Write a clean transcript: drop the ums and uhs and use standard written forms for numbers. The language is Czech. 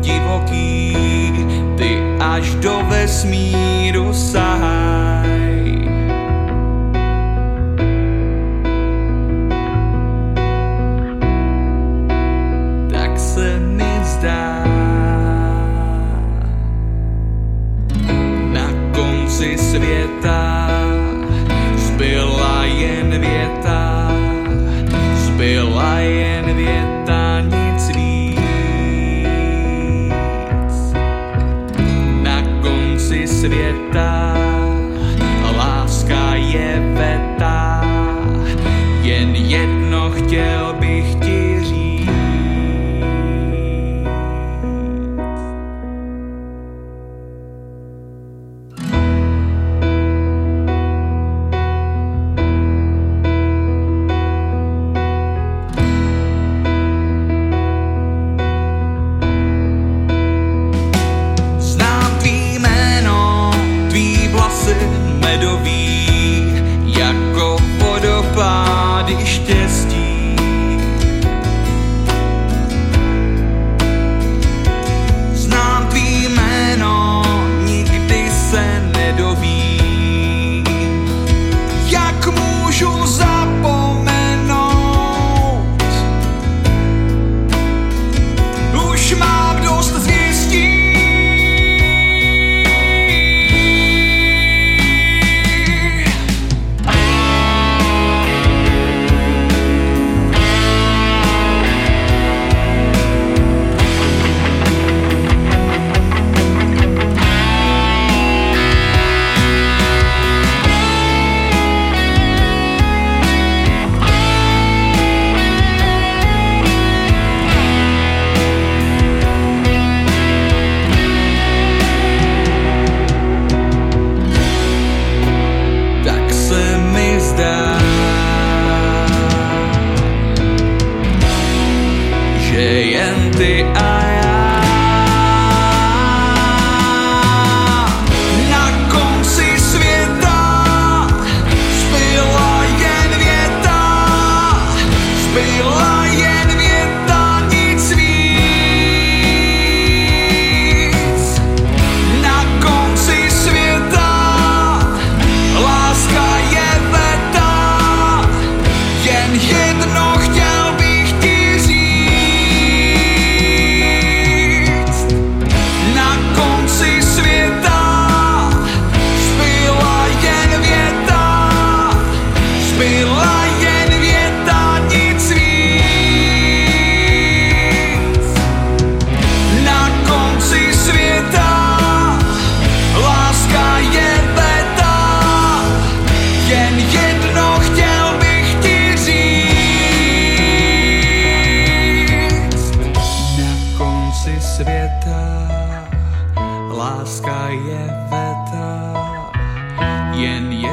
divoký, ty až do vesmíru sahaj. Tak se mi zdá, na konci světa zbyla jen věta, zbyla jen věta, nic víc. Na konci světa láska je veta, jen jedno chtěl bych ti říct. Medový jako vodopády štěstí. Znám tvý jméno, nikdy se nedovím, jak můžu zapomenout. Už mám dost zjistí. Že jen ty a já na konci světa zbyla jen věta, zbyla jen věta, nic víc. Na konci světa láska je veta, jen jedno chtěl bych ti říct. Na konci světa zbyla jen věta, zbyla jen věta, nic víc. Na konci světa láska je veta, jen jedno chtěl bych ti říct. Na konci světa láska je veta, jen